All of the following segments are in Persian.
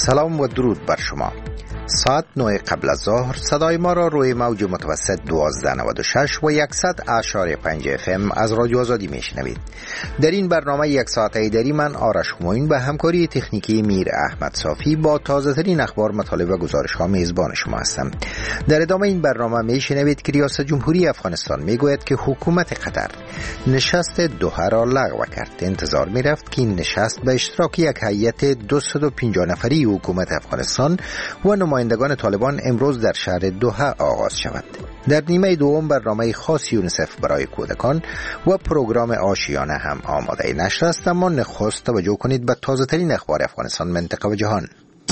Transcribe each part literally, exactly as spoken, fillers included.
سلام و درود بر شما. ساعت نه قبل از ظهر صدای ما را روی موج متوسط دوازده نود و شش و صد اشاری پنج اف ام از رادیو آزادی میشنوید. در این برنامه یک ساعته ایدری من آرش همایون به همکاری تکنیکی میر احمد صافی با تازه ترین اخبار، مطالب و گزارش ها میزبان شما هستم. در ادامه این برنامه میشنوید که ریاست جمهوری افغانستان میگوید که حکومت قطر نشست دوحه را لغو کرد. انتظار میرفت که این نشست به اشتراک یک هیئت دویست و پنجاه نفری حکومت افغانستان و نمایندگان طالبان امروز در شهر دوحه آغاز شود. در نیمه دوم برنامه خاص یونیسف برای کودکان و پروگرام آشیانه هم آماده نشر است، اما نخست توجه کنید به تازه ترین اخبار افغانستان، منطقه و جهان.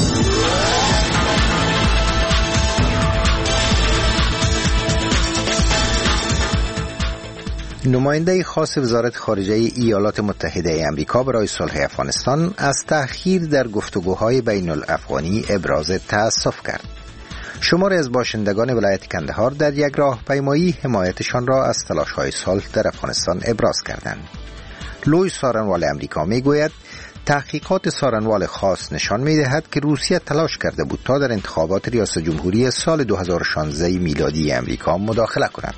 نماینده خاص وزارت خارجه ایالات متحده آمریکا برای صلح افغانستان از تأخیر در گفتگوهای بین الافغانی ابراز تأسف کرد. شماری از باشندگان ولایت کندهار در یک راهپیمایی حمایتشان را از تلاش‌های صلح در افغانستان ابراز کردند. لوی سارنوال آمریکا میگوید تحقیقات سارنوال خاص نشان می‌دهد که روسیه تلاش کرده بود تا در انتخابات ریاست جمهوری سال دو هزار و شانزده میلادی آمریکا مداخله کند.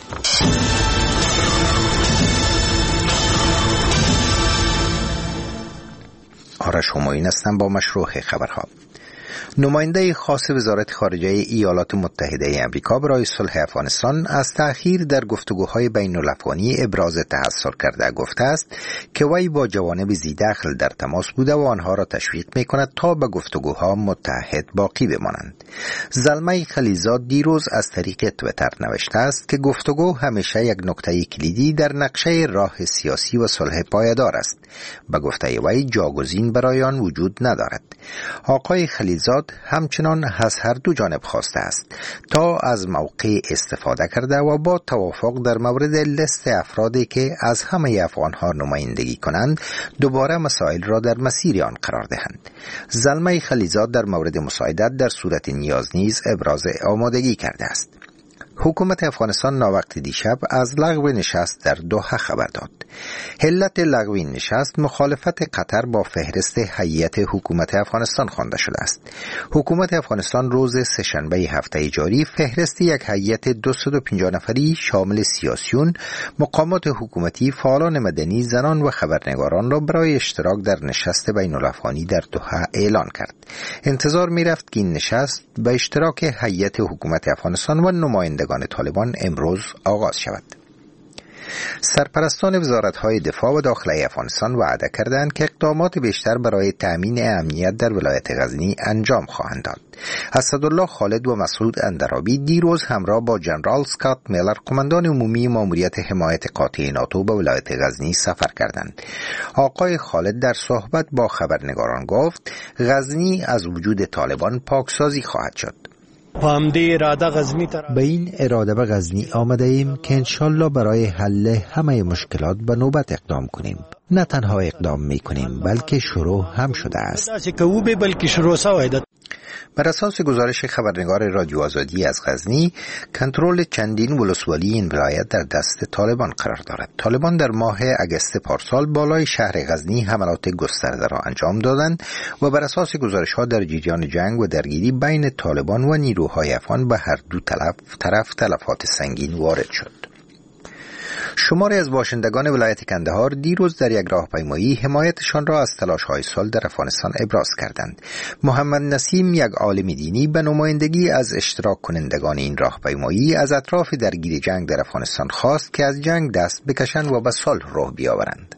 آرش همایون هستم با مشروع خبرها. نماینده خاص وزارت خارجه ایالات متحده آمریکا برای صلح افغانستان از تأخیر در گفتگوهای بین الافغانی ابراز تأثیر کرده گفته است که وی با جوانب ذی‌دخل در تماس بوده و آنها را تشویق می‌کند تا به گفتگوها متحد باقی بمانند. زلمه خلیزاد دیروز از طریق توییتر نوشته است که گفتگو همیشه یک نکته کلیدی در نقشه راه سیاسی و صلح پایدار است. به گفته وی جاگزین برای آن وجود ندارد. آقای خلیزاد همچنان از هر دو جانب خواسته است تا از موقع استفاده کرده و با توافق در مورد لیست افرادی که از همه افغانها نمایندگی کنند دوباره مسائل را در مسیر آن قرار دهند. زلمه خلیزاد در مورد مساعدت در صورت نیاز نیز ابراز آمادگی کرده است. حکومت افغانستان ناوقت دیشب از لغو نشست در دوحه خبر داد. علت لغو این نشست مخالفت قطر با فهرست هیئت حکومت افغانستان خوانده شده است. حکومت افغانستان روز سه‌شنبه هفته جاری فهرست یک هیئت دویست و پنجاه نفری شامل سیاسیون، مقامات حکومتی، فعالان مدنی، زنان و خبرنگاران را برای اشتراک در نشست بین الافغانی در دوحه اعلان کرد. انتظار می رفت که این نشست به اشتراک هیئت حکومت افغانستان و نمایندگان طالبان امروز آغاز شود. سرپرستان وزارت‌های دفاع و داخلی افغانستان وعده کردند که اقدامات بیشتر برای تأمین امنیت در ولایت غزنی انجام خواهند داد. اسدالله خالد و مسعود اندرابی دیروز همراه با جنرال اسکات میلر قماندان عمومی ماموریت حمایت قاطع ناتو به ولایت غزنی سفر کردند. آقای خالد در صحبت با خبرنگاران گفت غزنی از وجود طالبان پاکسازی خواهد شد. به این اراده به غزنی آمده ایم که انشالله برای حل همه مشکلات به نوبت اقدام کنیم. نه تنها اقدام می کنیم بلکه شروع هم شده است. بر اساس گزارش خبرنگار رادیو آزادی از غزنی، کنترل چندین ولسوالی این ولایت در دست طالبان قرار دارد. طالبان در ماه اگست پارسال بالای شهر غزنی حملات گسترده را انجام دادند و بر اساس گزارش ها در جریان جنگ و درگیری بین طالبان و نیروهای افغان به هر دو طرف طرف تلفات سنگین وارد شد. شماری از باشندگان ولایت کندهار دیروز در یک راهپیمایی حمایتشان را از تلاش‌های صلح در افغانستان ابراز کردند. محمد نسیم، یک عالم دینی، به نمایندگی از اشتراک کنندگان این راهپیمایی از اطراف درگیر جنگ در افغانستان خواست که از جنگ دست بکشند و به صلح راه بیاورند.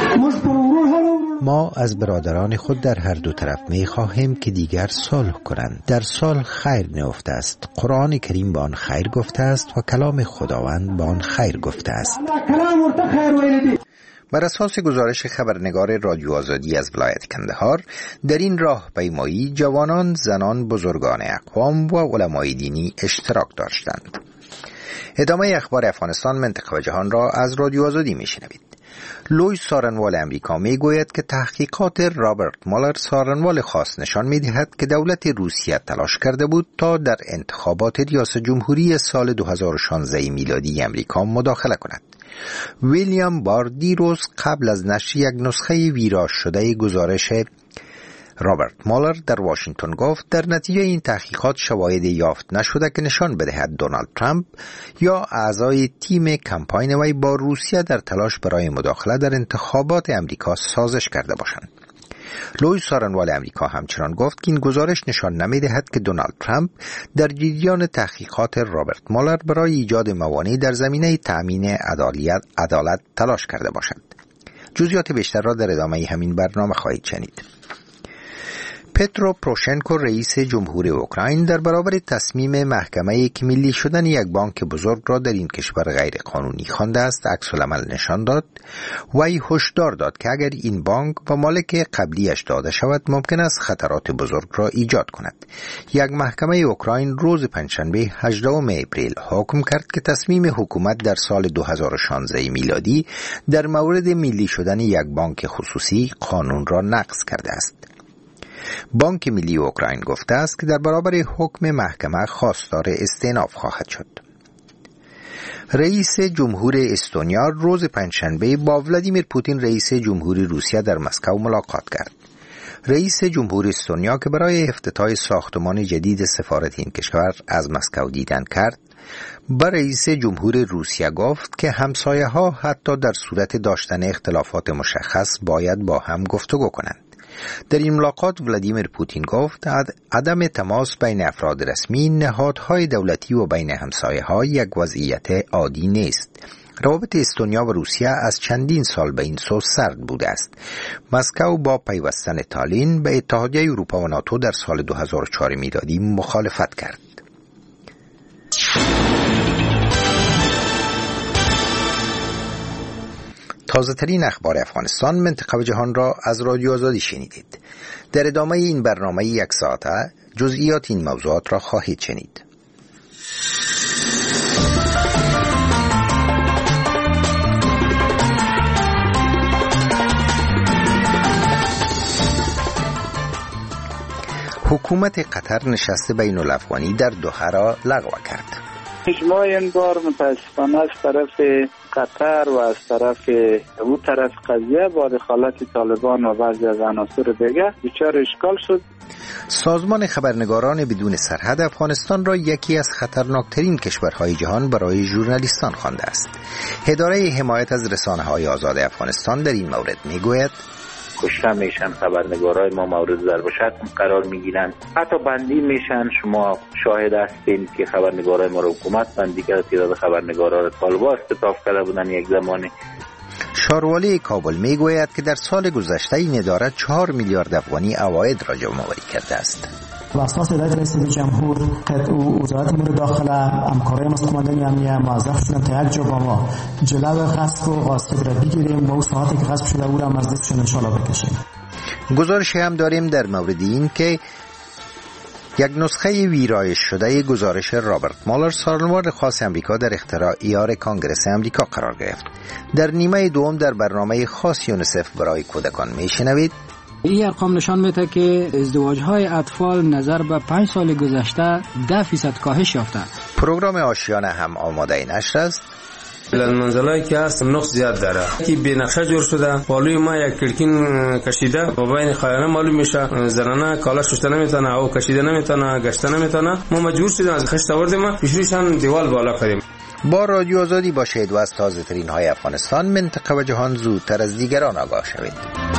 ما از برادران خود در هر دو طرف می خواهیم که دیگر صلح کنند. در صلح خیر نهفته است. قرآن کریم به آن خیر گفته است و کلام خداوند به آن خیر گفته است. بر اساس گزارش خبرنگار رادیو آزادی از ولایت کندهار، در این راهپیمایی جوانان، زنان، بزرگان اقوام و علمای دینی اشتراک داشتند. ادامه اخبار افغانستان، منطقه و جهان را از رادیو آزادی میشنوید. لوی سارنوال امریکا می گوید که تحقیقات رابرت مولر سارنوال خاص نشان می دهد که دولت روسیه تلاش کرده بود تا در انتخابات ریاست جمهوری سال دو هزار و شانزده میلادی امریکا مداخله کند. ویلیام بار دیروز قبل از نشر یک نسخه ویراژ شده گزارش رابرت مولر در واشنگتن گفت در نتیجه این تحقیقات شواهدی یافت نشده که نشان بدهد دونالد ترامپ یا اعضای تیم کمپاین وی با روسیه در تلاش برای مداخله در انتخابات امریکا سازش کرده باشند. لوی سارنوال امریکا همچنان گفت که این گزارش نشان نمی‌دهد که دونالد ترامپ در جریان تحقیقات رابرت مولر برای ایجاد موانع در زمینه تأمین عدالت عدالت تلاش کرده باشد. جزئیات بیشتر را در ادامه همین برنامه خواهید شنید. پترو پروشنکو رئیس جمهوری اوکراین در برابر تصمیم محکمه که ملی شدن یک بانک بزرگ را در این کشور غیر قانونی خوانده است عکس العمل نشان داد. وی هشدار داد که اگر این بانک و مالک قبلیش داده شود ممکن است خطرات بزرگ را ایجاد کند. یک محکمه اوکراین روز پنجشنبه هجدهم اپریل حکم کرد که تصمیم حکومت در سال دو هزار و شانزده میلادی در مورد ملی شدن یک بانک خصوصی قانون را نقض کرده است. بانک ملی اوکراین گفته است که در برابر حکم محکمه خواستار استئناف خواهد شد. رئیس جمهور استونیا روز پنجشنبه با ولادیمیر پوتین رئیس جمهوری روسیه در مسکو ملاقات کرد. رئیس جمهور استونیا که برای افتتاح ساختمان جدید سفارت این کشور از مسکو دیدن کرد، با رئیس جمهور روسیه گفت که همسایه‌ها حتی در صورت داشتن اختلافات مشخص باید با هم گفتگو کنند. در این ملاقات ولادیمیر پوتین گفت عدم تماس بین افراد رسمی، نهادهای دولتی و بین همسایه‌ها یک وضعیت عادی نیست. روابط استونیا و روسیه از چندین سال به این سو سرد بوده است. مسکو با پیوستن تالین به اتحادیه اروپا و ناتو در سال دو هزار و چهار میلادی مخالفت کرد. تازه ترین اخبار افغانستان، منطقه و جهان را از رادیو آزادی شنیدید. در ادامه این برنامه یک ساعته جزئیات این موضوعات را خواهید شنید. حکومت قطر نشست بین الافغانی در دوحه را لغو کرد. اجماع این بار متاسفانه از طرف قطر و از طرف او طرف قضیه با دخالت طالبان و بعضی از عناصر دیگه دچار اشکال شد. سازمان خبرنگاران بدون سرحد افغانستان را یکی از خطرناکترین کشورهای جهان برای ژورنالیستان خوانده است. اداره حمایت از رسانه‌های آزاد افغانستان در این مورد میگوید کشته میشن، خبرنگارای ما مورد ضرب و شتم قرار میگیرن، حتی بندی میشن. شما شاهد هستین که خبرنگارای ما رو حکومت بندی کرد، تعداد خبرنگارا رو طالبان اختطاف کرده بودن یک زمانی. شاروالی کابل میگوید که در سال گذشته این اداره چهار میلیارد افغانی عواید را جمع‌آوری کرده است. و اساس هدایت رئیس جمهور وزارت امور داخله همکارای مستمندان امنیه موظف شدن تا یک جا با ما جلو غصب و غاصب را بگیریم و اون ساعتی که غصب شده او را از دستشون انشالله بکشیم. گزارشی هم داریم در مورد این که یک نسخه ویرایش شده گزارش رابرت مولر، سازمان خاص امریکا در اختراع کانگرس امریکا قرار گرفت. در نیمه دوم در برنامه خاص یونیسف برای کودکان میشنوید. این ارقام نشان میده که ازدواج‌های اطفال نظر به پنج سال گذشته ده فیصد کاهش یافته. پروگرام آشیانه هم آماده نشر است. منزلایی که هست نقص زیاد داره که به نقشه جور شده. بالوی ما یک کلکین کشیده و بین خایانه معلوم میشه، زنانه کالا شسته نمیتونه او کشیده نمیتونه گشته نمیتونه. ما مجبور شدیم از خشت آوردیم پیشروشان دیوال بالا کردیم. با رادیو آزادی باشید و از تازه ترین های افغانستان، منطقه و جهان زودتر از دیگران آگاه شوید.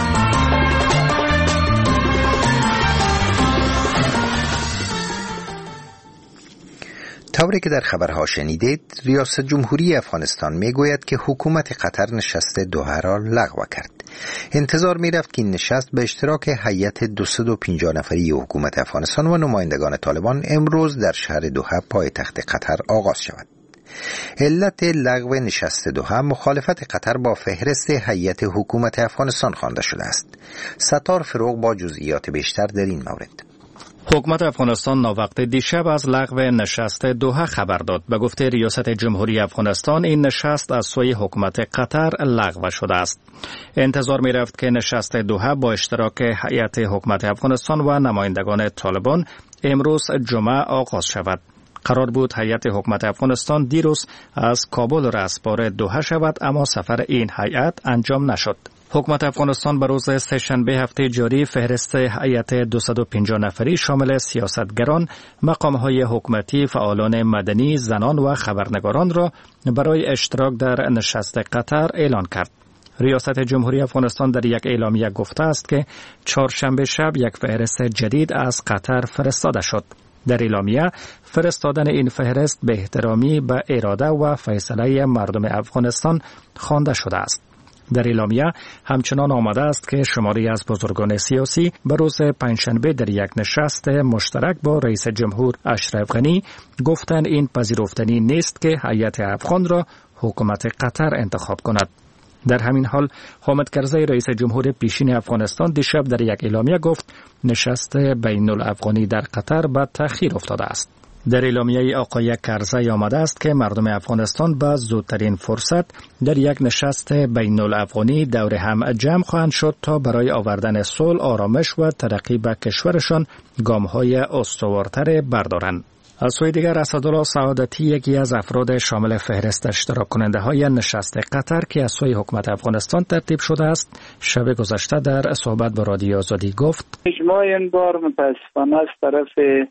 طوری که در خبرها شنیدید، ریاست جمهوری افغانستان میگوید که حکومت قطر نشست دوحه را لغو کرد. انتظار میرفت که این نشست به اشتراک هیئت دویست و پنجاه نفری حکومت افغانستان و نمایندگان طالبان امروز در شهر دوحه پایتخت قطر آغاز شود. علت لغو نشست دوحه مخالفت قطر با فهرست هیئت حکومت افغانستان خوانده شده است. ستار فروغ با جزئیات بیشتر در این مورد. حکومت افغانستان ناوقت دیشب از لغو نشست دوحه خبر داد. به گفته ریاست جمهوری افغانستان این نشست از سوی حکومت قطر لغو شده است. انتظار می رفت که نشست دوحه با اشتراک هیئت حکومت افغانستان و نمایندگان طالبان امروز جمعه آغاز شود. قرار بود هیئت حکومت افغانستان دیروز از کابل رسپار دوحه شود، اما سفر این هیئت انجام نشد. حکومت افغانستان به روز سه‌شنبه هفته جاری فهرست هیئت دویست و پنجاه نفری شامل سیاستگران، مقام‌های حکومتی، فعالان مدنی، زنان و خبرنگاران را برای اشتراک در نشست قطر اعلان کرد. ریاست جمهوری افغانستان در یک اعلامیه گفته است که چهارشنبه شب یک فهرست جدید از قطر فرستاده شد. در اعلامیه فرستادن این فهرست به احترامی به اراده و فیصله مردم افغانستان خوانده شده است. در اعلامیه همچنان آمده است که شماری از بزرگان سیاسی به روز پنجشنبه در یک نشست مشترک با رئیس جمهور اشرف غنی گفتند این پذیرفتنی نیست که هیئت افغان را حکومت قطر انتخاب کند. در همین حال حامد کرزی رئیس جمهور پیشین افغانستان دیشب در یک اعلامیه گفت نشست بین الافغانی در قطر به تأخیر افتاده است. در اعلامیه آقای کرزی آمده است که مردم افغانستان به زودترین فرصت در یک نشست بین الافغانی دور هم جمع خواهند شد تا برای آوردن صلح، آرامش و ترقی به کشورشان گام‌های استوارتر بردارند. از سوی دیگر اسدالله سعادتی یکی از افراد شامل فهرست اشتراک کننده های نشست قطر که از سوی حکومت افغانستان ترتیب شده است، شب گذشته در صحبت با رادیو آزادی گفت اجماع این بار متاسفانه از طرف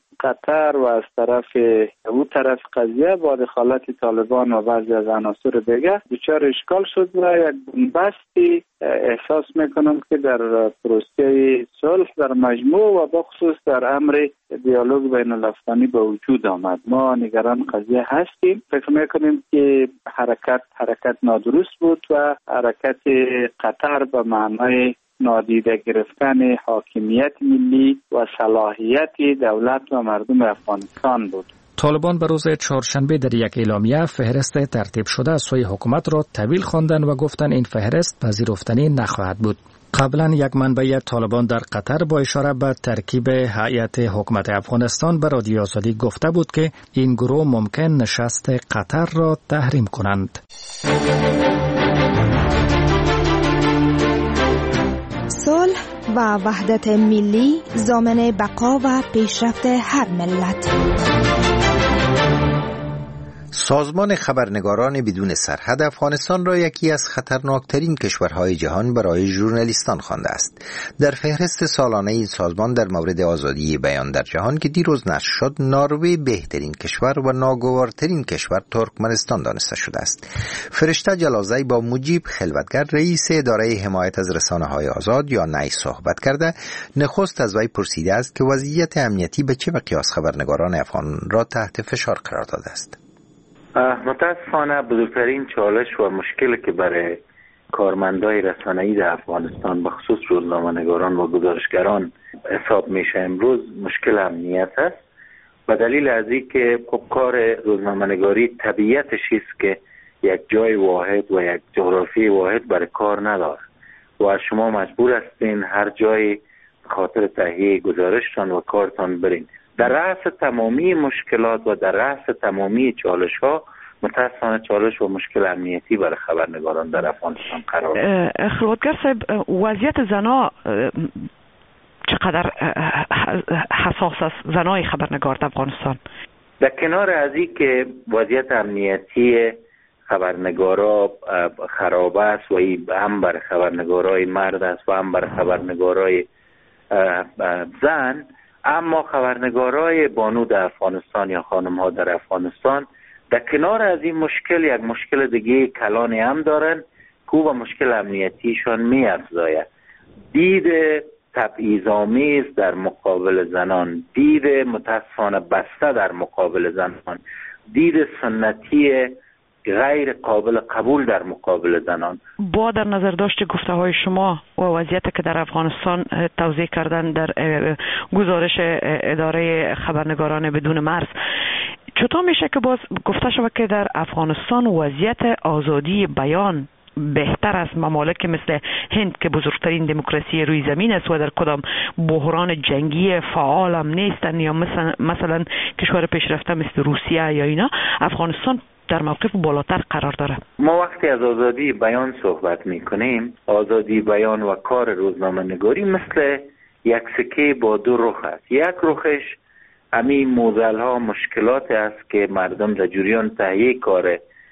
قطر و از طرف او طرف قضیه با دخالت طالبان و بعضی از عناصر دیگه دچار اشکال شد و یک بستی احساس میکنم که در پروسه صلح در مجموع و بخصوص در امر دیالوگ بین الافغانی به وجود آمد. ما نگران قضیه هستیم، فکر میکنیم که حرکت حرکت نادرست بود و حرکت قطر به معنای نادیده گرفتن حاکمیت ملی و صلاحیت دولت و مردم افغانستان بود. طالبان به روز چهارشنبه در یک اعلامیه فهرست ترتیب شده از سوی حکومت را طویل خواندند و گفتند این فهرست پذیرفتنی نخواهد بود. قبلا یک منبع طالبان در قطر با اشاره به ترکیب هیئت حکومت افغانستان به رادیو آزادی گفته بود که این گروه ممکن نشست قطر را تحریم کنند. صلح و وحدت ملی ضامن بقا و پیشرفت هر ملت. سازمان خبرنگاران بدون سرحد افغانستان را یکی از خطرناکترین کشورهای جهان برای ژورنالیستان خوانده است. در فهرست سالانه این سازمان در مورد آزادی بیان در جهان که دیروز نشر شد، نروژ بهترین کشور و ناگوارترین کشور ترکمنستان دانسته شده است. فرشته جلازی با مجیب خلوتگر رئیس اداره حمایت از رسانه‌های آزاد یا نی صحبت کرده، نخست از وی پرسیده است که وضعیت امنیتی به چه مقیاس خبرنگاران افغان را تحت فشار قرار داده است. متاسفانه بزرگترین چالش و مشکلی که برای کارمندای رسانه‌ای در افغانستان به خصوص روزنامه‌نگاران و گزارشگران حساب میشه امروز مشکل امنیت است. به دلیل از اینکه خب کار روزنامه‌نگاری طبیعتش است که یک جای واحد و یک جغرافی واحد برای کار نداره و شما مجبور هستین هر جای خاطر تهیه گزارشتان و کارتان برین. در رأس تمامی مشکلات و در رأس تمامی چالش ها متاسفانه چالش و مشکل امنیتی برای خبرنگاران در افغانستان قرار دارد. خلوتگر صاحب، وضعیت زنا چقدر حساس است، زنای خبرنگار در افغانستان؟ در کنار از این که وضعیت امنیتی خبرنگارا خراب است و این هم برای خبرنگارای مرد است و هم برای خبرنگارای زن، اما خبرنگارای بانو در افغانستان یا خانم ها در افغانستان در کنار از این مشکل یک مشکل دیگه کلانی هم دارن که و مشکل امنیتیشان می افزاید. دید تبعیض‌آمیز در مقابل زنان، دید متاسفانه بسته در مقابل زنان، دید سنتی غیر قابل قبول در مقابل زنان. با در نظر داشت گفته های شما و وضعیتی که در افغانستان توضیح کردن در گزارش اداره خبرنگاران بدون مرز، چطور میشه که باز گفته شود که در افغانستان وضعیت آزادی بیان بهتر از ممالک مثل هند که بزرگترین دموکراسی روی زمین است و در کدام بحران جنگی فعال هم نیستن، یا مثلا مثلا کشور پیشرفته مثل روسیه یا اینا، افغانستان در موقف بالاتر قرار داره؟ ما وقتی از آزادی بیان صحبت میکنیم، آزادی بیان و کار روزنامه نگاری مثل یک سکه با دو رخ است. یک رخش همین موزل ها مشکلات است که مردم در جریان تهیه کار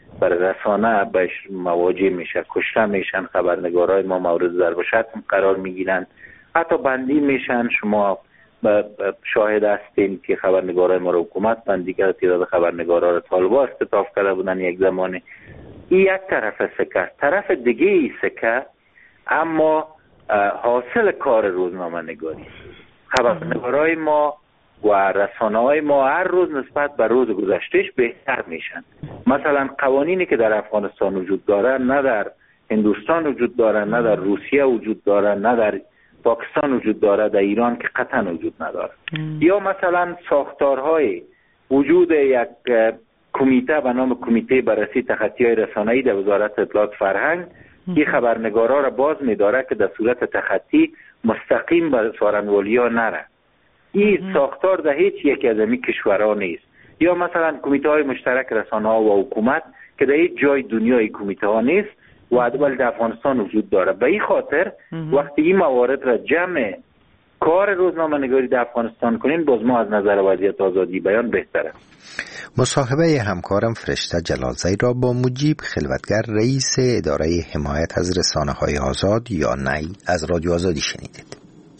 برای رسانه بهش مواجه میشه، کشته میشن، خبرنگارای ما مورد ضرب و شتم قرار میگیرن، حتی بندی میشن. شما شاهد هستین که خبرنگارای ما رو حکومت بندی کرد، تعداد خبرنگارا رو طالبا استضعاف کرده بودن یک زمانی. این یک طرف سکه. طرف دیگه ای سکه اما حاصل کار روزنامه نگاری، خبرنگارای ما و رسانه های ما هر روز نسبت به روز گذشتهش بهتر میشن. مثلا قوانینی که در افغانستان وجود داره نه در هندوستان وجود داره، نه در روسیه وجود داره، نه در پاکستان وجود داره، در ایران که قطعا وجود نداره. ام. یا مثلا ساختارهای وجود یک کمیته به نام کمیته بررسی تخطی‌های رسانه‌ای در وزارت اطلاعات فرهنگ که خبرنگارا را باز می‌داره که در صورت تخطی مستقیم به سخنرانی‌ها نره. این ساختار در هیچ یک از این کشورها نیست. یا مثلا کمیته های مشترک رسانه ها و حکومت که در هیچ جای دنیای کمیته ها نیست و ولی در افغانستان وجود داره. به این خاطر وقتی این موارد را جمع کار روزنامه نگاری در افغانستان کنیم، باز ما از نظر وضعیت آزادی بیان بهتره. مصاحبه همکارم فرشته جلالزی را با مجیب خلوتگر رئیس اداره حمایت از رسانه های آزاد یا نی از رادیو آزادی شنیدید.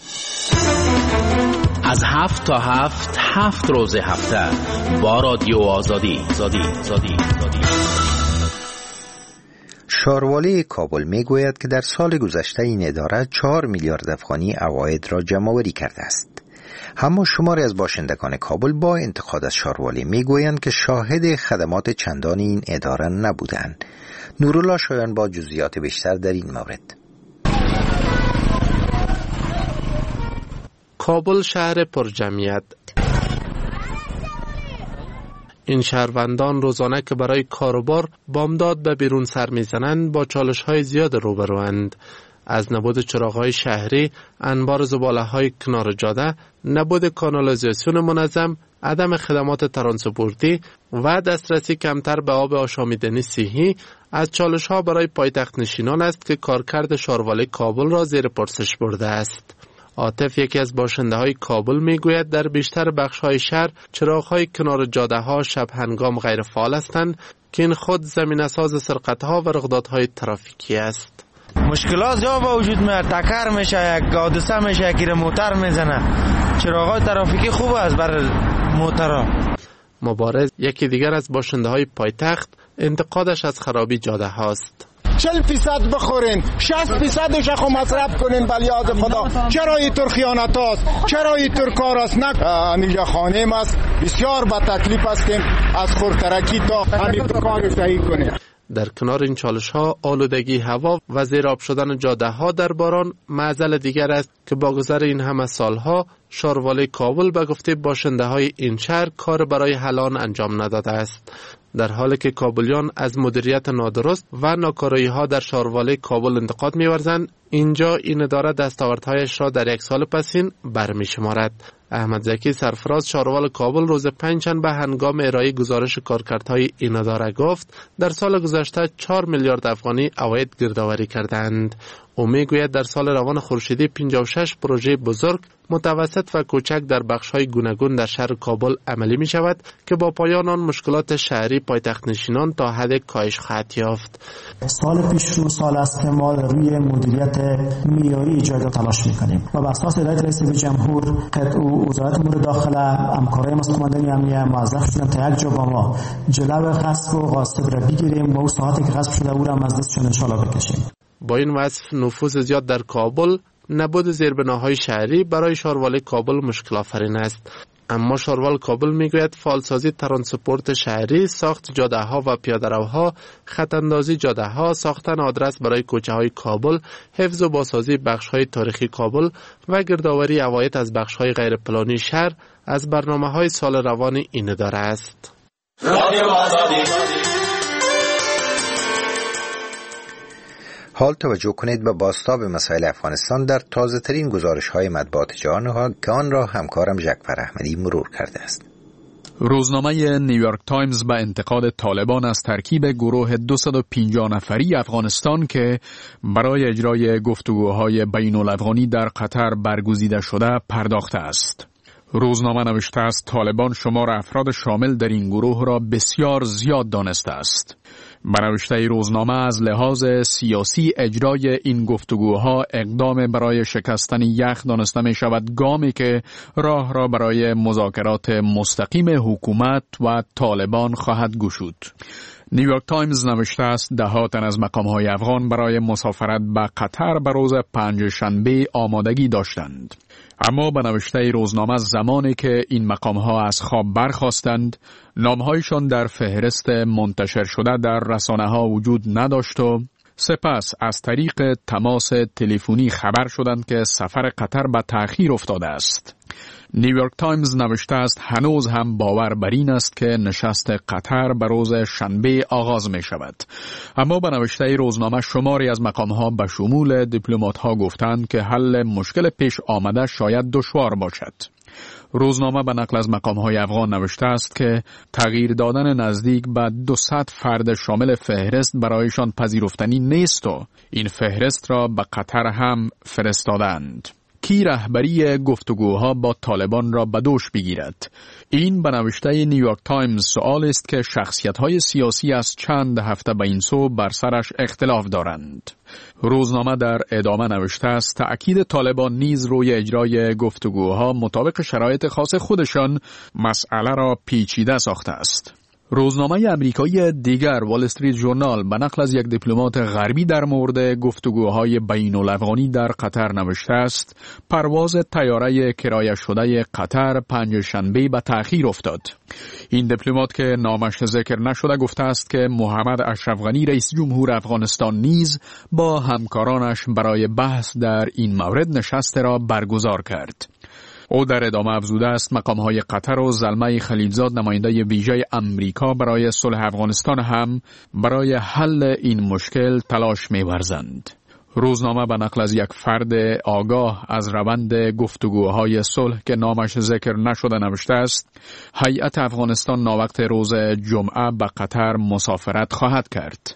از هفت تا هفت هفت روز هفته با رادیو آزادی آزادی آزادی آزادی. شاروالی کابل می گوید که در سال گذشته این اداره چهار میلیارد افغانی عواید را جمع‌آوری کرده است. اما شماری از باشندگان کابل با انتقاد از شاروالی می گویند که شاهد خدمات چندانی این اداره نبودند. نورالله شایان با جزئیات بیشتر در این مورد. کابل شهر پرجمعیت. این شهروندان روزانه که برای کاروبار بامداد به بیرون سر میزنند با چالش‌های زیاد روبروند. از نبود چراغ‌های شهری، انبار زباله‌های کنار جاده، نبود کانالیزاسیون منظم، عدم خدمات ترانسپورتی و دسترسی کمتر به آب آشامیدنی صحی از چالش‌ها برای پایتخت نشینان است که کارکرد شاروالی کابل را زیر پرسش برده است. عاطف یکی از باشنده های کابل می گوید در بیشتر بخش های شهر چراغ های کنار جاده ها شب هنگام غیر فعال هستند که این خود زمینه ساز سرقت ها و رقدات ترافیکی است. مشکلات زیاد با وجود میاد، تکر میشه، یک حادثه میشه، یکی موتر میزنه. چراغ های ترافیکی خوب است برای موترها. مبارز یکی دیگر از باشنده های پایتخت انتقادش از خرابی جاده هاست. چهل فیصد بخورین، شصت فیصدش خو مصرف کنین، ولی از خدا چرا اینطور خیانت هاست؟ چرا اینطور کار است؟ نه اینجا خانه است، بسیار با تکلیف هستیم از خورترکی تا همین دکان صحیح کنیم. در کنار این چالش ها آلودگی هوا و زیرآب شدن جاده ها در باران معضل دیگر است که با گذر این همه سالها شاروالی کابل به گفته باشنده های این شهر کار برای حل آن انجام نداده است. در حالی که کابلیان از مدیریت نادرست و ناکارایی ها در شاروالی کابل انتقاد می‌ورزند، اینجا این اداره دستاوردهایش را در یک سال پسین برمی شمارد. احمد زکی سرفراز شاروال کابل روز پنجشنبه هنگام ارائه گزارش کارکردهای این اداره گفت در سال گذشته چهار میلیارد افغانی عواید گردآوری کردند. او میگوید در سال روان خورشیدی پنجاه و شش پروژه بزرگ، متوسط و کوچک در بخش‌های گوناگون در شهر کابل عملی می شود که با پایان آن مشکلات شهری پایتخت نشینان تا حد کاهش خواهد یافت. سال پیش رو سال است که ما روی مدیریت معیاری ایجاد تلاش می‌کنیم و بر اساس هدایت رئیس جمهور او وزارت امور داخله همکارای مستمندان امنیه موظف شدن تا یک جا با ما جلو غصب و غاصب را بگیریم و او ساعتی که غصب شده او را از دستشون ان شاء الله بکشیم. با این وصف نفوذ زیاد در کابل، نبود زیربناهای شهری برای شاروالی کابل مشکل آفرین است. اما شاروال کابل میگوید فعالسازی ترانسپورت شهری، ساخت جاده ها و پیاده روها، خط اندازی جاده ها، ساختن آدرس برای کوچه های کابل، حفظ و بازسازی بخش های تاریخی کابل و گردآوری عواید از بخش های غیر پلانی شهر از برنامه های سال روان این اداره است. حال توجه کنید به بازتاب مسائل افغانستان در تازه ترین گزارش های مطبوعات جهان که آن را همکارم جعفر احمدی مرور کرده است. روزنامه نیویورک تایمز به انتقاد طالبان از ترکیب گروه دویست و پنجاه نفری افغانستان که برای اجرای گفتگوهای بین الافغانی در قطر برگزیده شده پرداخته است. روزنامه نوشته است طالبان شمار افراد شامل در این گروه را بسیار زیاد دانسته است. به نوشته روزنامه از لحاظ سیاسی اجرای این گفتگوها اقدام برای شکستن یخ دانسته می شود، گامی که راه را برای مذاکرات مستقیم حکومت و طالبان خواهد گشود. نیویورک تایمز نوشته است ده تن از مقام‌های افغان برای مسافرت به قطر به روز پنجشنبه آمادگی داشتند. اما به نوشته روزنامه زمانی که این مقام‌ها از خواب برخاستند، نام‌هایشان در فهرست منتشر شده در رسانه‌ها وجود نداشت و سپس از طریق تماس تلفنی خبر شدند که سفر قطر به تأخیر افتاده است. نیویورک تایمز نوشته است هنوز هم باور بر این است که نشست قطر به روز شنبه آغاز می شود. اما به نوشته روزنامه شماری از مقام‌ها به شمول دیپلمات‌ها گفتند که حل مشکل پیش آمده شاید دشوار باشد. روزنامه به نقل از مقام‌های افغان نوشته است که تغییر دادن نزدیک به دویست فرد شامل فهرست برایشان پذیرفتنی نیست و این فهرست را به قطر هم فرستادند. کی رهبری گفتگوها با طالبان را به دوش بگیرد؟ این به نوشته نیویورک تایمز سوال است که شخصیت‌های سیاسی از چند هفته به این سو بر سرش اختلاف دارند. روزنامه در ادامه نوشته است تأکید طالبان نیز روی اجرای گفتگوها مطابق شرایط خاص خودشان مسئله را پیچیده ساخته است. روزنامه امریکایی دیگر وال استریت ژورنال به نقل از یک دیپلمات غربی در مورد گفتگوهای بین الافغانی در قطر نوشته است پرواز طیاره کرایه شده قطر پنجشنبه به تأخیر افتاد. این دیپلمات که نامش ذکر نشده گفته است که محمد اشرف غنی رئیس جمهور افغانستان نیز با همکارانش برای بحث در این مورد نشست را برگزار کرد. او در ادامه افزوده است مقام‌های قطر و زلمه خلیلزاد نماینده ویژه امریکا برای صلح افغانستان هم برای حل این مشکل تلاش می‌ورزند. روزنامه به نقل از یک فرد آگاه از روند گفتگوهای صلح که نامش ذکر نشده نوشته است هیئت افغانستان ناوقت روز جمعه به قطر مسافرت خواهد کرد.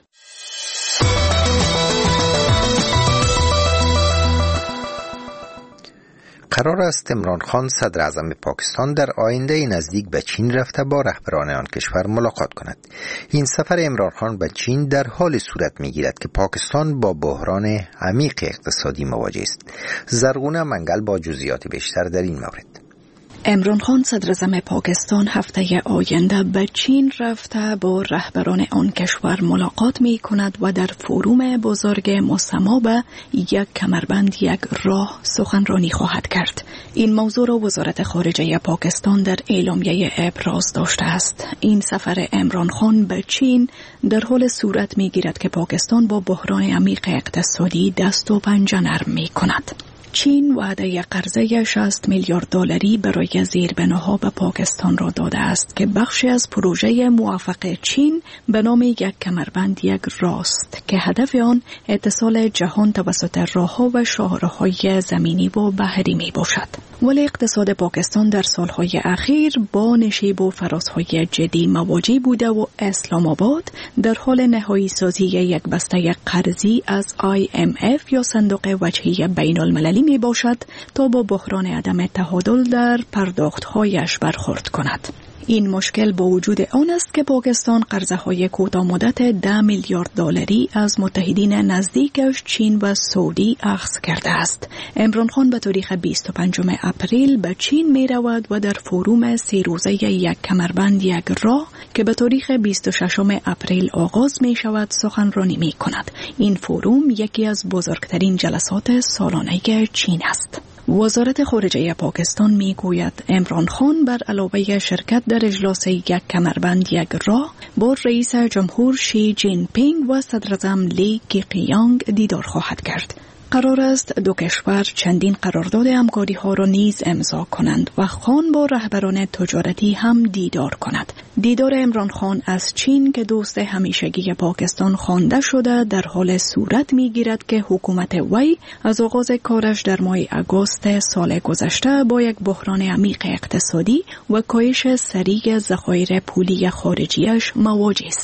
قرار است عمران خان صدر اعظم پاکستان در آینده نزدیک به چین رفته با رهبران آن کشور ملاقات کند. این سفر عمران خان به چین در حال صورت می‌گیرد که پاکستان با بحران عمیق اقتصادی مواجه است. زرغونه منگل با جزئیات بیشتر در این مورد. عمران خان صدر اعظم پاکستان هفته آینده به چین رفته با رهبران آن کشور ملاقات می کند و در فوروم بزرگ مسما به یک کمربند یک راه سخنرانی خواهد کرد. این موضوع را وزارت خارجه پاکستان در اعلامیه ابراز داشته است. این سفر عمران خان به چین در حال صورت می گیرد که پاکستان با بحران عمیق اقتصادی دست و پنجه نرم می کند. چین وعده قرضه شصت میلیارد دلاری برای زیربناها به پاکستان را داده است که بخشی از پروژه موفق چین به نام یک کمربند یک راست که هدف آن اتصال جهان توسط راهها و شاهراهای زمینی و بحری می باشد. ولی اقتصاد پاکستان در سالهای اخیر با نشیب و فرازهای جدی مواجه بوده و اسلام آباد در حال نهایی سازی یک بسته قرضی از آی ام اف یا صندوق وجهی بین المللی می باشد تا با بحران عدم تعادل در پرداختهایش برخورد کند. این مشکل با وجود آن است که پاکستان قرضه‌های کوتاه مدت ده میلیارد دلاری از متحدین نزدیکش چین و سعودی اخذ کرده است. عمران خان به تاریخ بیست و پنجم اپریل به چین می رود و در فوروم سه روزه یک کمربند یک راه که به تاریخ بیست و ششم اپریل آغاز می شود سخنرانی می کند. این فوروم یکی از بزرگترین جلسات سالانه چین است. وزارت خارجه پاکستان می گوید عمران خان بر علاوه شرکت در اجلاس یک کمربند یک راه با رئیس جمهور شی جین پینگ و صدر اعظم لی کیقیانگ دیدار خواهد کرد. قرار است دو کشور چندین قرارداد همکاری ها را نیز امضا کنند و خان با رهبران تجارتی هم دیدار کند. دیدار عمران خان از چین که دوست همیشگی پاکستان خوانده شده در حال صورت می گیرد که حکومت وی از آغاز کارش در ماه آگوست سال گذشته با یک بحران عمیق اقتصادی و کاهش سریع ذخایر پولی خارجیش مواجه است.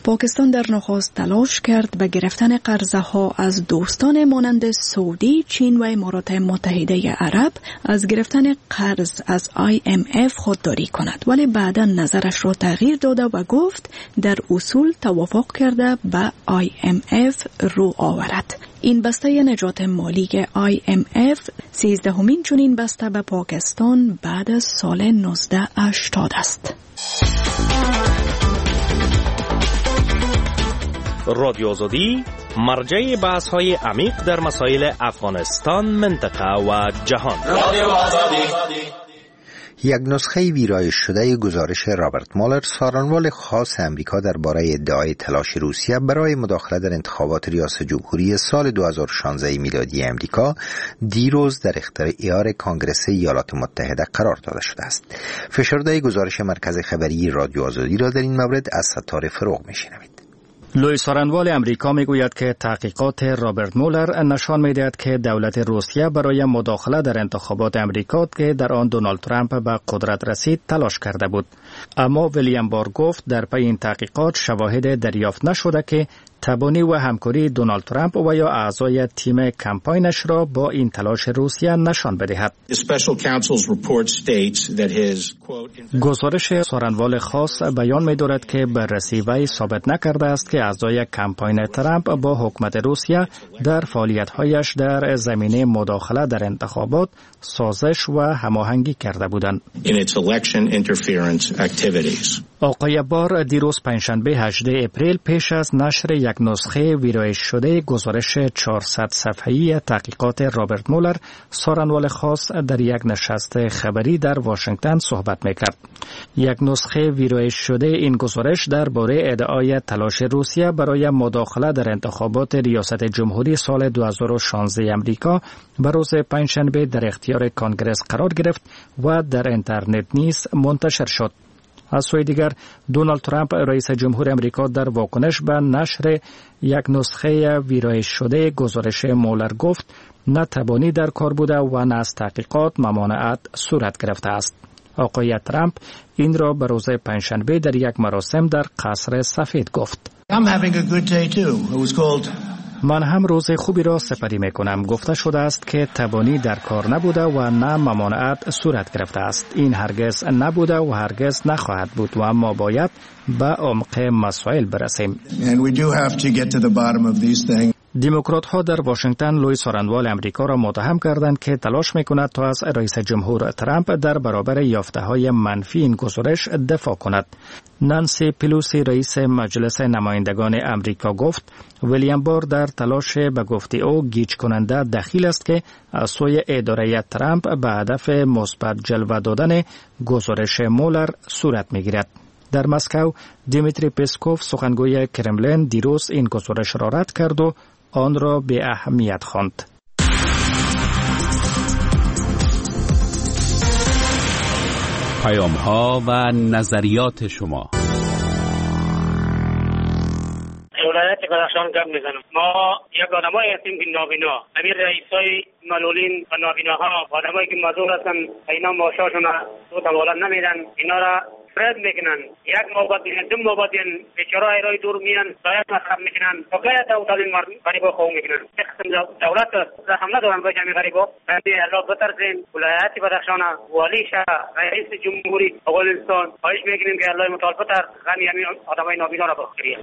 پاکستان در نخست تلاش کرد به گرفتن قرضه ها از دوستان مانند سعودی، چین و امارات متحده عرب از گرفتن قرض از آی ام اف خودداری کند، ولی بعدا نظرش را تغییر داده و گفت در اصول توافق کرده به آی ام اف رو آورد. این بسته نجات مالی آی ام اف سیزدهمین چنین بسته به پاکستان بعد از سال نوزده هشتاد است. رادیو آزادی مرجع بحث های عمیق در مسائل افغانستان، منطقه و جهان. رادیو آزادی. یک نسخه ویرایش شده گزارش رابرت مولر، سارنوال خاص امریکا درباره ادعای تلاش روسیه برای مداخله در انتخابات ریاست جمهوری سال دو هزار و شانزده میلادی امریکا، دیروز در اختیار کانگرس ایالات متحده قرار داده شده است. فشرده گزارش مرکز خبری رادیو آزادی را در این مورد از ستاره فروغ میشنوید. لوی سارنوال امریکا میگوید که تحقیقات رابرت مولر نشان میدهد که دولت روسیه برای مداخله در انتخابات امریکا که در آن دونالد ترامپ به قدرت رسید تلاش کرده بود. اما ویلیام بار گفت در پی این تحقیقات شواهد دریافت نشده که تبانی و همکاری دونالد ترامپ و یا اعضای تیم کمپاینش را با این تلاش روسیه نشان بدهد. گزارش سارنوال خاص بیان می‌دارد که بررسی وی ثابت نکرده است که اعضای کمپاین ترامپ با حکومت روسیه در فعالیت‌هایش در زمینه مداخله در انتخابات سازش و هماهنگی کرده بودند. آقای بار دیروز پنجشنبه هجدهم اپریل پیش از نشر یک نسخه ویرایش شده گزارش چهارصد صفحه‌ای تحقیقات رابرت مولر، سارنوال خاص در یک نشست خبری در واشنگتن صحبت میکرد. یک نسخه ویرایش شده این گزارش درباره ادعای تلاش روسیه برای مداخله در انتخابات ریاست جمهوری سال دو هزار و شانزده امریکا به روز پنجشنبه در اختیار کانگرس قرار گرفت و در اینترنت نیز منتشر شد. از سوی دیگر دونالد ترامپ رئیس جمهور امریکا در واکنش به نشر یک نسخه ویرایش شده گزارش مولر گفت نه تبانی در کار بوده و نه از تحقیقات ممانعت صورت گرفته است. آقای ترامپ این را به روز پنجشنبه در یک مراسم در قصر سفید گفت. I'm having a good day too. It was called من هم روز خوبی را سپری می کنم. گفته شده است که تبانی در کار نبوده و نه ممانعت صورت گرفته است. این هرگز نبوده و هرگز نخواهد بود و ما باید به عمق مسائل برسیم. دموکرات ها در واشنگتن لوی سارنوال امریکا را متهم کردند که تلاش میکند تا از رئیس جمهور ترامپ در برابر یافته های منفی این گزارش دفاع کند. نانسی پلوسی رئیس مجلس نمایندگان امریکا گفت ویلیام بار در تلاش به گفته او گیج کننده دخیل است که از سوی اداره ترامپ به هدف مثبت جلوه دادن گزارش مولر صورت میگیرد. در مسکو دیمیتری پسکوف سخنگوی کرملین دیروز این گزارش را رد کرد و آن را به اهمیت خواند. پیام‌ها و نظریات شما. ولایت بدخشان گپ میزنم. ما یک آدمایی هستیم که نابینا، امیر رئیسای معلولین و نابیناها، آدمایی که معذور هستن، اینا معاششون رو دولت نمیدن، اینا را فرد میکنن. یک موبت دیدن، دو موبت دیدن، بیچاره رای دور میان، باید مصرف میکنن. بقیه دولت مردم غریبا خواه میکنن. یک قسم دولت رحم ندارن به جمعی غریبا. بندی الله بترسین. ولایت بدخشان والی شهر رئیس جمهوری افغانستان خواهش میکنیم که الله متعال بتر غمی همین آدمای نابینا را بخشیه.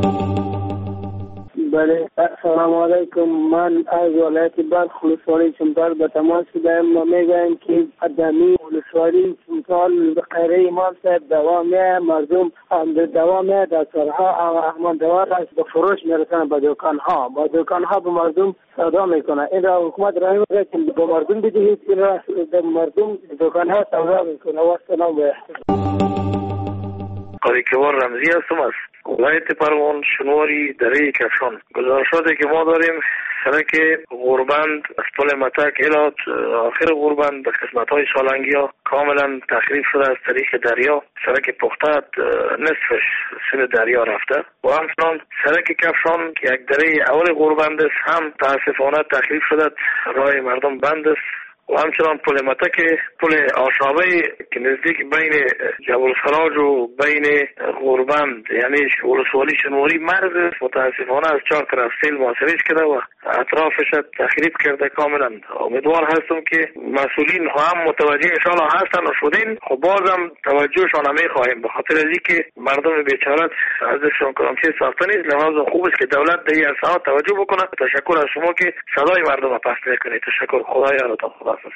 بله، السلام علیکم. من از ولایت بلخ ولسوالی چمتال به تماس شدم و میگویم که قدمی ولسوالی چمتال به قیره امام صاحب دوامه مردم به دوامه در سرها و احمان دوار به فروش میرسن به دکان ها با دکان ها به مردم سودا میکنه. این را حکومت رای میده که به مردم بدهید، این را به مردم دکان ها سودا میکنه. و سلام و احترام. قاریکوار رمزی هستم از ولایت پروان شنواری دره کفشان. گزارشاتی که ما داریم سرک غوربند از پل متک الى آخر غوربند به قسمت های سالنگی ها کاملا تخریب شده از طریق دریا. سرک پختت نصفش سر دریا رفته و همچنان سرک کفشان که یک دره اول غوربند است هم تاسفانه تخریب شده، راه مردم بند است و همچنان پل متک، پل آشابه که نزدیک بین جبل سراج و بین غوربند یعنی ولسوالی شنواری مرز متاسفانه از چهار طرف سیل محاصرهش کرده و اطرافش تخریب کرده کاملا. امیدوار هستم که مسئولین هم متوجه انشاءالله هستن و شدین، خب بازم توجهشان نمیخواهیم به خاطر از اینکه مردم بیچاره ازشون کلامچه ساخته نیست. لحاظا خوب است که دولت به این عرصه‌ها توجه بکنه. تشکر از شما که صدای مردم را پخش میکنید. تشکر. خدا یارتان. خدا حافظ.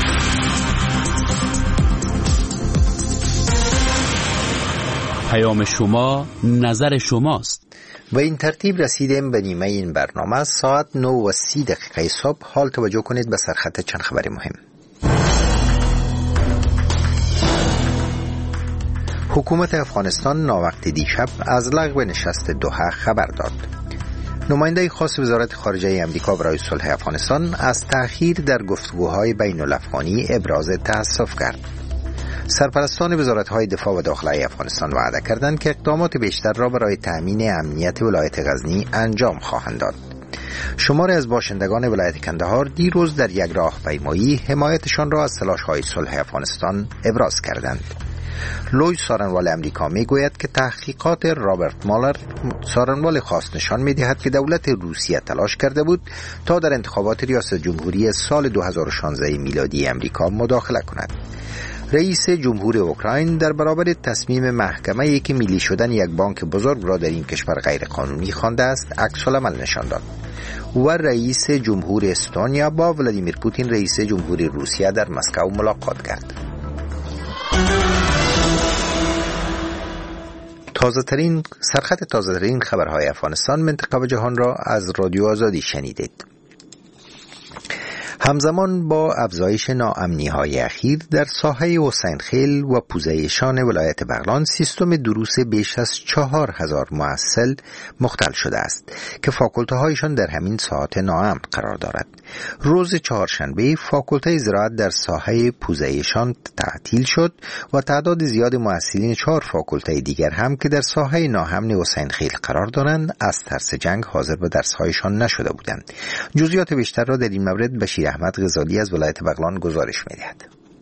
پیام شما نظر شماست. و این ترتیب رسیدیم به نیمه این برنامه. ساعت نه و سی دقیقه صبح. حال توجه کنید به سرخط چند خبر مهم. حکومت افغانستان ناوقت دیشب از لغو نشست دوحه خبر داد. نماینده خاص وزارت خارجه امریکا برای صلح افغانستان از تأخیر در گفتگوهای بین الافغانی ابراز تأسف کرد. سرپرستان وزارت‌های دفاع و داخلی افغانستان وعده کردند که اقدامات بیشتر را برای تأمین امنیت ولایت غزنی انجام خواهند داد. شماری از باشندگان ولایت کندهار دیروز در یک راهپیمایی حمایتشان را از تلاش‌های صلح افغانستان ابراز کردند. لوی سارنوال امریکا می گوید که تحقیقات رابرت مالر سارنوال خاص نشان می دهد که دولت روسیه تلاش کرده بود تا در انتخابات ریاست جمهوری سال دو هزار و شانزده میلادی امریکا مداخله کند. رئیس جمهور اوکراین در برابر تصمیم محکمه‌ای که ملی شدن یک بانک بزرگ را در این کشور غیر قانونی خوانده است عکس العمل نشان داد. و رئیس جمهور استونیا با ولادیمیر پوتین رئیس جمهوری روسیه در مسکو ملاقات کرد. تازه ترین سرخط تازه ترین خبرهای افغانستان، منطقه و جهان را از رادیو آزادی شنیدید. همزمان با افزایش ناامنی‌های اخیر در ساحه حسین خیل و پوزه شان ولایت بغلان سیستم دروس بیش از چهار هزار محصل مختل شده است که فاکولته‌هایشان در همین ساعات ناامن قرار دارد. روز چهارشنبه فاکولته زراعت در ساحه پوزه شان تعطیل شد و تعداد زیاد محصلین چهار فاکولته دیگر هم که در ساحه ناامن حسین خیل قرار دارند از ترس جنگ حاضر به درس‌هایشان نشده بودند. جزئیات بیشتر را در این مورد بشیر احمد غزالی از ولایت بغلان گزارش می‌دهد.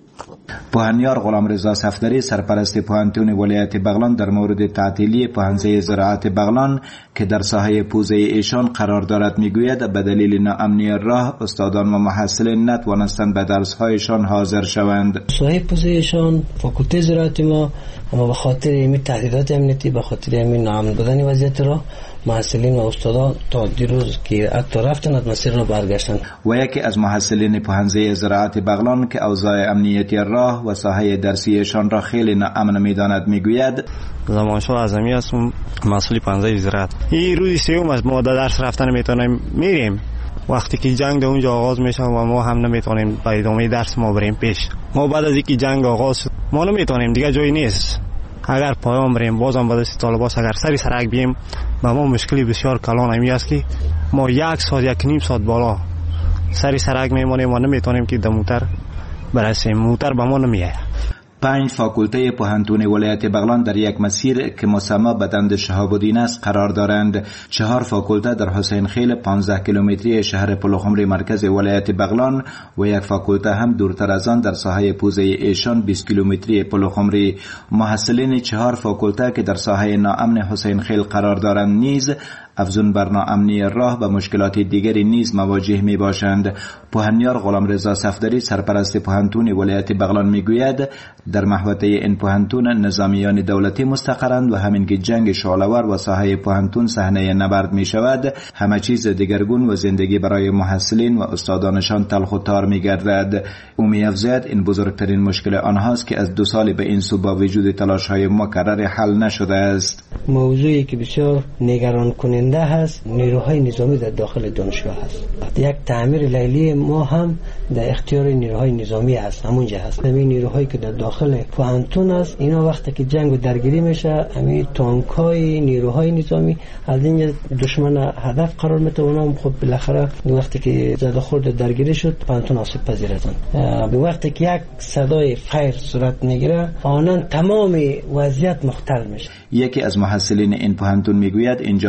پوهنیار غلامرضا صفدری سرپرست پوهنتون ولایت بغلان در مورد تعطیلی پوهنځی زراعت بغلان که در ساحه پوزه ایشان قرار دارد میگوید به دلیل ناامنی راه استادان و محصلین نتوانستند به درس‌هایشان حاضر شوند. ساحه پوزه ایشان فاکولته زراعت ما اما به خاطر این تهدیدات امنیتی به خاطر این ناامن بودن وضعیت را محصلین و استادان تا دیروز که حتی رفتن از مسیر را برگشتند. و یکی از محصلین پوهنځی زراعت بغلان که اوضاع امنیتی راه و ساحه درسیشان را خیلی ناامن می‌داند میگوید زمانشاه اعظمی هستم، مسئول پوهنځی زراعت. این روز سوم است ما در درس رفتن میتونیم میریم، وقتی که جنگ در اونجا آغاز میشه و ما هم نمیتونیم با ادامه درس ما بریم پیش. ما بعد از اینکه جنگ آغاز شد ما نمیتونیم دیگه، جایی نیست. اگر پایان بریم بازم بعد از طالباس اگر سری سرک بیم با ما مشکلی بسیار کلان همی است که ما یک ساعت یک نیم ساعت بالا سری سرک میمونیم و نمیتونیم که در موتر برسیم، موتر به ما نمیاد. پنج فاکولته پوهنتون ولایت بغلان در یک مسیر که مسمى بدند شهاب الدین است قرار دارند. چهار فاکولته در حسین خیل پانزده کیلومتری شهر پلخمری مرکز ولایت بغلان و یک فاکولته هم دورتر از آن در ساحه پوزه ایشان بیست کیلومتری پلخمری. محصلین چهار فاکولته که در ساحه ناامن حسین خیل قرار دارند نیز افزون بر ناامنی راه و مشکلات دیگری نیز مواجه می باشند. پوهنیار غلامرضا صفدری سرپرست پوهنتون ولایت بغلان میگوید در محوطه این پوهنتون نظامیان دولتی مستقرند و همین که جنگ شعله‌ور و ساحه پوهنتون صحنه نبرد می شود همه چیز دیگرگون و زندگی برای محصلین و استادانشان تلخ و تار می گردد. او می افزاید این بزرگترین مشکل آنهاست که از دو سال به این سو با وجود تلاش های مکرر حل نشده است. موضوعی که بسیار نگران کننده هست نیروهای نظامی در داخل دانشگاه هست. یک تعمیر لیلی ما هم در اختیار نیروهای نظامی هست، همونجا هست. همین نیروهایی که در داخل پوهنتون است اینا وقتی که جنگ و درگیری میشه همین تانکای نیروهای نظامی از این دشمن هدف قرار میده. اونها خب بالاخره وقتی که زده خورد درگیری شد پوهنتون آسیب پذیرتن. به وقتی که یک صدای فایر صورت میگیره آنان تمام وضعیت مختل میشه. یکی از محصلین این پوهنتون میگوید اینجا باجان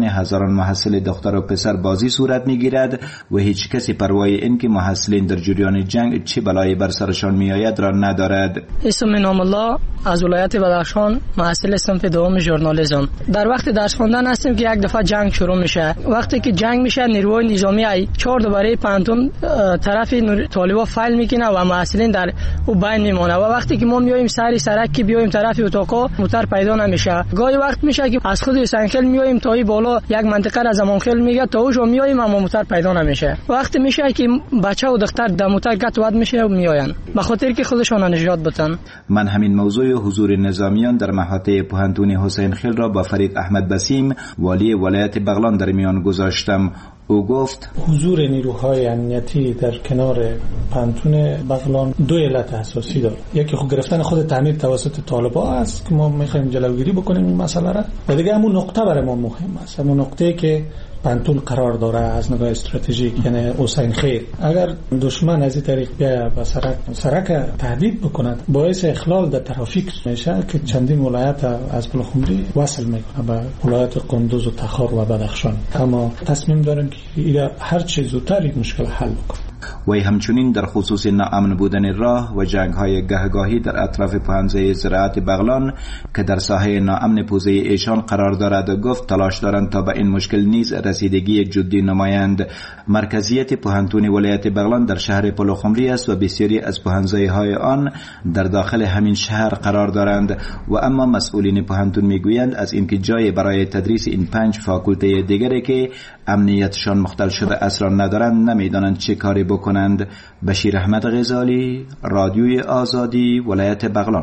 هزاران محصل دختر و پسر بازی صورت میگیرد و هیچ کسی پروای این که محصلین در جریان جنگ چه بلایی بر سرشان میآید را ندارد. اسم نام الله، از ولایت بدخشان، محصل صنف دوم ژورنالیسم. در وقت درس خواندن هستیم که یک دفعه جنگ شروع میشه. وقتی که جنگ میشه نیروهای نظامی ای چهار دوباره پانتون طرف طالبا فایل میکنه و محصلین در او بین میمونه و وقتی که ما میایم سری سرک که بیایم طرف اتاقا موتر پیدا نمیشه. گاهی وقت میشه که از خود حسینخیل میایم تا بالا یک منطقه از زمانخیل میگه تا اونجا میایم اما موتر پیدا نمیشه. وقتی میشه که بچه و دختر در موتر گت ود میشه و میاین به خاطر که خودشون نجات بدن. من همین موضوع حضور نظامیان در محاطه پوهنتون حسین خیل را با فرید احمد بسیم والی ولایت بغلان در میان گذاشتم. او گفت حضور نیروهای امنیتی در کنار پوهنتون بغلان دو علت اساسی داره. یکی خود گرفتن خود تعمیر توسط طالبا است که ما میخوایم جلوگیری بکنیم این مسئله را، و دیگه همون نقطه برای ما مهم است، همون نقطه که پانتون قرار داره از نگاه استراتژیک، یعنی حسین خیل. اگر دشمن از این طریق بیا و سرک سرک تهدید بکند باعث اخلال در ترافیک میشه که چندین ولایت از بلخمری وصل میکنه به ولایت قندوز و تخار و بدخشان. اما تصمیم داریم که اینا هر چه زودتر این مشکل حل بکنه. وی همچنین در خصوص ناامن بودن راه و جنگ‌های گهگاهی در اطراف پوهنځی زراعت بغلان که در ساحه ناامن پوزه ایشان قرار دارد گفت تلاش دارند تا به این مشکل نیز رسیدگی جدی نمایند. مرکزیت پوهنتون ولایت بغلان در شهر پلوخمری است و بسیاری از پوهنځی‌های آن در داخل همین شهر قرار دارند و اما مسئولین پوهنتون میگویند از اینکه جای برای تدریس این پنج فاکولته دیگری که امنیتشان مختل شده اصلا ندارند نمیدانند چه کاری بکنند. بشیر احمد غزالی، رادیوی آزادی، ولایت بغلان.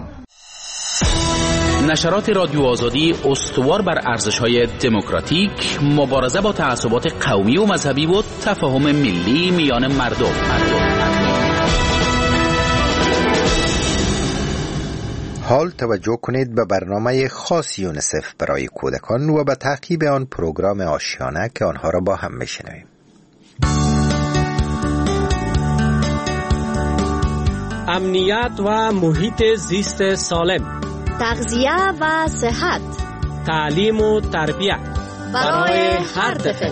نشرات رادیو آزادی استوار بر ارزش‌های دموکراتیک، مبارزه با تعصبات قومی و مذهبی و تفاهم ملی میان مردم. حال توجه کنید به برنامه خاص یونیسف برای کودکان و به تعقیب آن پروگرام آشیانه که آنها را با هم میشنویم. امنیت و محیط زیست سالم، تغذیه و صحت، تعلیم و تربیت برای هر طفل.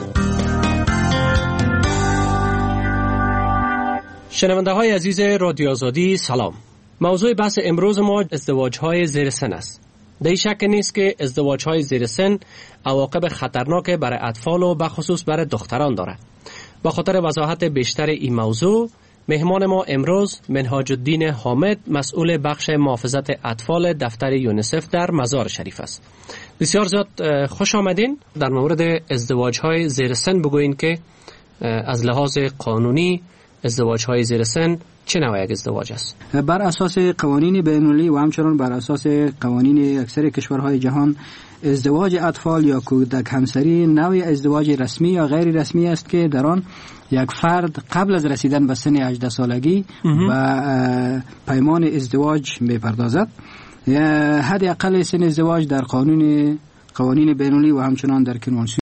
شنونده های عزیز رادیو آزادی سلام. موضوع بحث امروز ما ازدواج های زیر سن است. در شک نیست که ازدواج های زیر سن عواقب خطرناک برای اطفال و بخصوص برای دختران دارد. با خاطر وضاحت بیشتر این موضوع مهمان ما امروز منهاج الدین حامد، مسئول بخش محافظت اطفال دفتر یونیسف در مزار شریف است. بسیار زیاد خوش آمدین. در مورد ازدواج های زیر سن بگوین که از لحاظ قانونی ازدواج های زیر سن چه نوع یک ازدواج است؟ بر اساس قوانین بین‌المللی و همچنین بر اساس قوانین اکثر کشورهای جهان، ازدواج اطفال یا کودک همسری نوع ازدواج رسمی یا غیر رسمی است که در آن یک فرد قبل از رسیدن به سن هجده سالگی و پیمان ازدواج می‌پردازد. حد اقل سن ازدواج در قانون قوانین بین‌المللی و همچنان در کنوانسیون